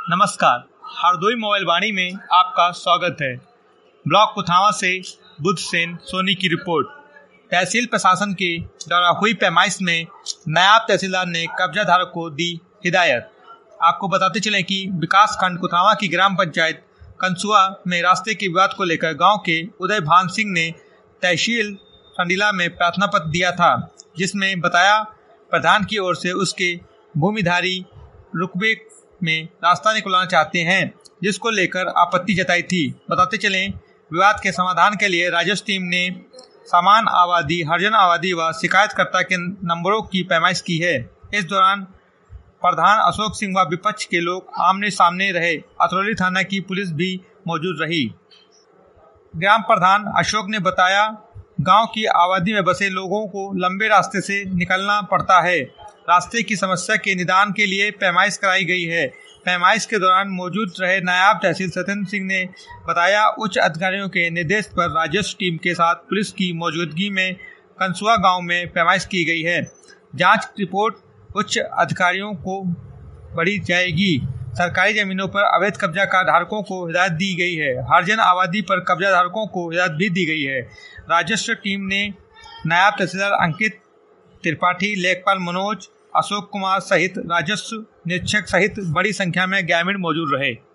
नमस्कार, हरदोई मोबाइल वाणी में आपका स्वागत है। ब्लॉक कुथावा से बुद्ध सेन सोनी की रिपोर्ट। तहसील प्रशासन के द्वारा हुई पैमाइश में नायब तहसीलदार ने कब्जा धारक को दी हिदायत। आपको बताते चलें कि विकास खंड कुथावा की ग्राम पंचायत कंसुआ में रास्ते के विवाद को लेकर गांव के उदय भान सिंह ने तहसील संडीला में प्रार्थना पत्र दिया था, जिसमें बताया प्रधान की ओर से उसके भूमिधारी रुकबे में रास्ता निकलवाना चाहते हैं, जिसको लेकर आपत्ति जताई थी। बताते चलें, विवाद के समाधान के लिए राजस्व टीम ने समान आबादी, हरिजन आबादी व शिकायतकर्ता के नंबरों की पैमाइश की है। इस दौरान प्रधान अशोक सिंह व विपक्ष के लोग आमने सामने रहे। अतरौली थाना की पुलिस भी मौजूद रही। ग्राम प्रधान अशोक ने बताया, गांव की आबादी में बसे लोगों को लंबे रास्ते से निकलना पड़ता है। रास्ते की समस्या के निदान के लिए पैमाइश कराई गई है। पैमाइश के दौरान मौजूद रहे नायब तहसील सत्येंद्र सिंह ने बताया, उच्च अधिकारियों के निर्देश पर राजस्व टीम के साथ पुलिस की मौजूदगी में कंसुआ गांव में पैमाइश की गई है। जांच रिपोर्ट उच्च अधिकारियों को बढ़ी जाएगी। सरकारी जमीनों पर अवैध कब्जा का धारकों को हिदायत दी गई है। हरिजन आबादी पर कब्जा धारकों को हिदायत भी दी गई है। राजस्व टीम ने नायब तहसीलदार अंकित त्रिपाठी, लेखपाल मनोज, अशोक कुमार सहित राजस्व निरीक्षक सहित बड़ी संख्या में ग्रामीण मौजूद रहे।